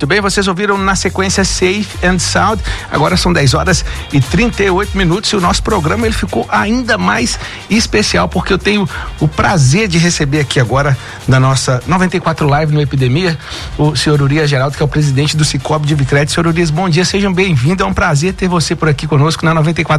Muito bem, vocês ouviram na sequência Safe and Sound. Agora são 10h38 e o nosso programa ele ficou ainda mais especial porque eu tenho o prazer de receber aqui agora na nossa 94 Live no Epidemia o senhor Urias Geraldo, que é o presidente do Cicobi de Vicredi. Senhor Urias, bom dia, sejam bem-vindos, é um prazer ter você por aqui conosco na 94